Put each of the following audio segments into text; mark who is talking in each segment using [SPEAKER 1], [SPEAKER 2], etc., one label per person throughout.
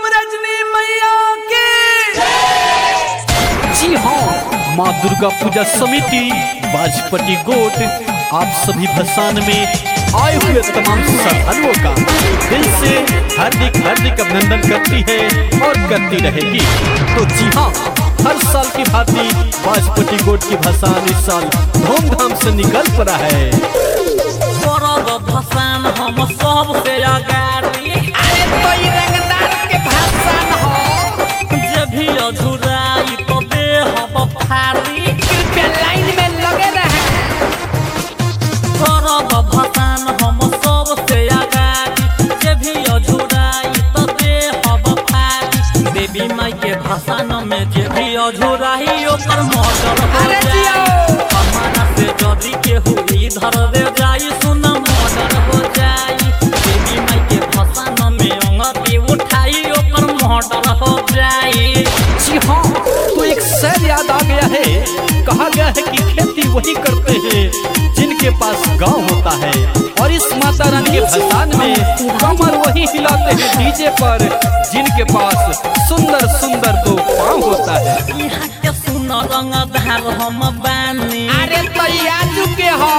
[SPEAKER 1] रजनी मैया की।
[SPEAKER 2] जी हाँ, माँ दुर्गा पूजा समिति बाजपट्टी गोट आप सभी भसान में आए हुए तमाम श्रद्धालुओं का दिल से हार्दिक अभिनंदन करती है और करती रहेगी। तो जी हाँ, हर साल की भांति बाजपट्टी गोट की भसान इस साल धूमधाम से निकल पड़ा है।
[SPEAKER 3] भसान हम सबसे आगाड़ी,
[SPEAKER 1] अरे तो ये रंगदार के भसान हो,
[SPEAKER 3] जब भी अधूराई तो दे हम फाड़ी।
[SPEAKER 1] कृपया लाइन में लगे रहे।
[SPEAKER 3] करब भसान हम सबसे आगाड़ी, जब भी अधूराई तो दे हम फाड़ी। देवी माई के भसान में जब भी अधूराई ओकर मर्डर हो जाए। हमारा से जदी के हुई धर दे जाई, सुन मर्डर हो जाई। देवी माई के भसान में अंगती उठाई ओकर मर्डर हो जाई।
[SPEAKER 2] जी हाँ, तो एक शैर याद आ गया है। कहा गया है कि खेती वही करते हैं जिनके पास गांव होता है, और इस माता रानी के भसान में कमर वही हिलाते हैं डीजे पर जिनके पास सुंदर सुंदर दो पाँव होता है।
[SPEAKER 3] यहाँ के सुन रंगधार हम बानी,
[SPEAKER 1] अरे तो याजू के हो,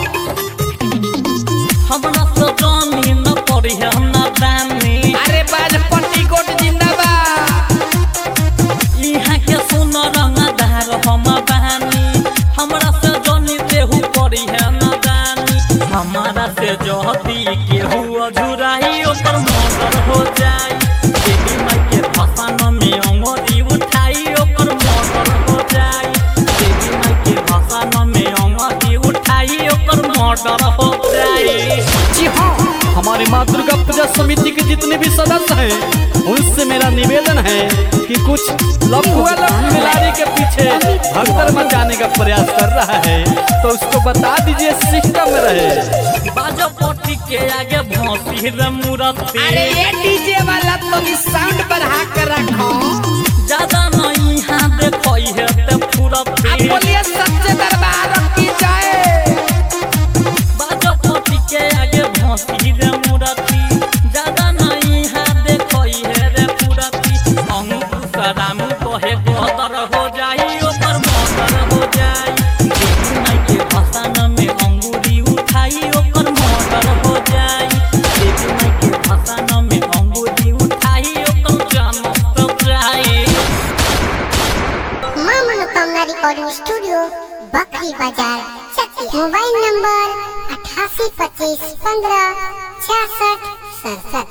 [SPEAKER 3] हमरा से जानी न पड़ी है हम न दानी।
[SPEAKER 1] अरे बाजपट्टी गोट जिंदाबाद।
[SPEAKER 3] यहाँ के सुन रंगधार हम बानी, हमरा से जानी देहू पड़ी है न दानी। हमारा से जहती केहू अधूराई ओकर मर्डर हो जाई। देवी माई के भसान में अंगरी उठाई ओकर मर्डर हो जाई। देवी माई के भसान में अंगरी उठाई ओकर मर्डर हो जाई।
[SPEAKER 2] जी हाँ, हमारे माँ दुर्गा पूजा समिति के जितने भी सदस्य हैं उनसे मेरा निवेदन है कि कुछ लफुआ लफिलारी के पीछे भगदड़ मचाने का प्रयास कर रहा है तो उसको बता दीजिए, सिस्टम में रहे।
[SPEAKER 3] बाजपट्टी के आगे भौंसी रे मूर्ति,
[SPEAKER 1] अरे ये डीजे वाला तो भी साउंड बढ़ा कर रखो।
[SPEAKER 3] ज्यादा नहीं यहाँ देखई है ते
[SPEAKER 1] अब
[SPEAKER 3] फुरती।
[SPEAKER 1] बोलिए सच्चे दरबार की जय।
[SPEAKER 3] बाजपट्टी के आगे भौंसी रे मूर्ति, ज्यादा नहीं यहाँ देखई है रे फुरती। अंकुश रामू कहे गोदर हो जाई ओकर मर्डर हो जाई। देवी माई के भसान में अंगूरी उठाई ओकर मर्डर हो जाई। देवी माई के भसान में अंगूरी उठाई ओकर जान हो जाई।
[SPEAKER 4] मां मनोकामना रिकॉर्डिंग स्टूडियो बकरी बाजार चक्की। Mobile number 88 25 15 66 67।